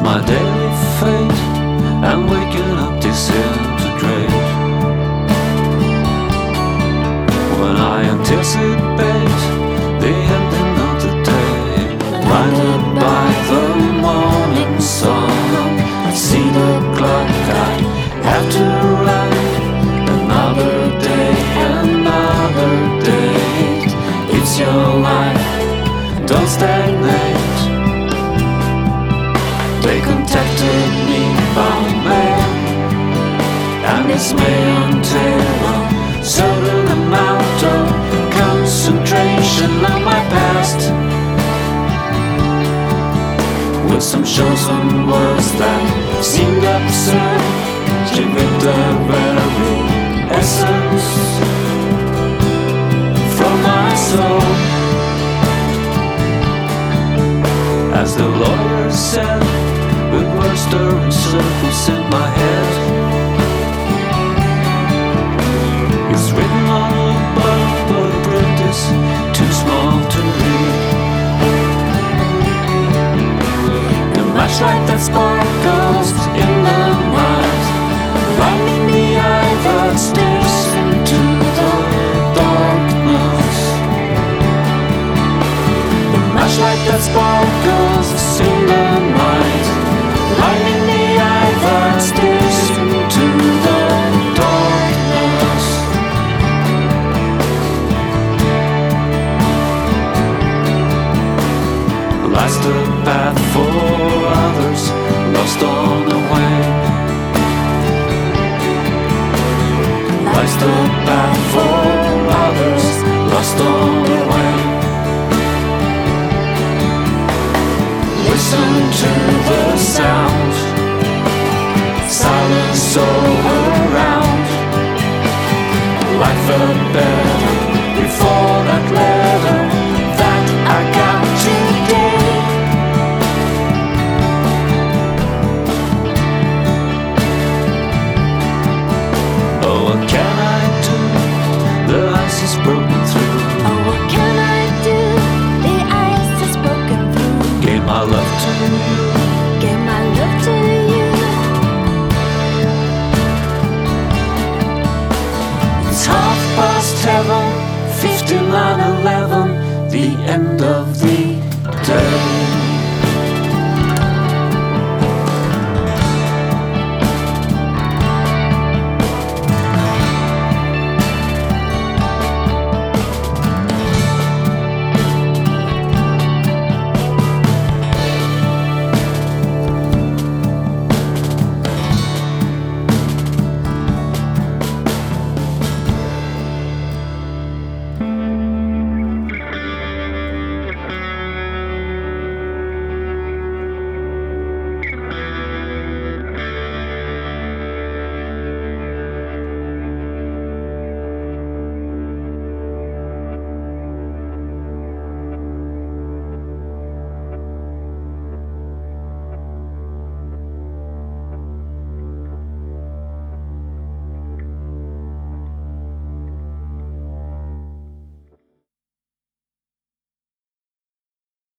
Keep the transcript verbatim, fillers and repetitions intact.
my daily fate. I'm waking up disintegrate when I anticipate the ending of the day. Blinded by the morning sun, I see the clock, I have to run. Another day, another date. It's your life, don't stagnate. They contacted me by mail, and this may entail a certain amount of concentration on my past, with some chosen words that seemed absurd, stripping the very essence from my soul. As the lawyer said, with words stirring circles in my head, it's written on the bottom, but the print is too small to read. The matchlight that sparkles in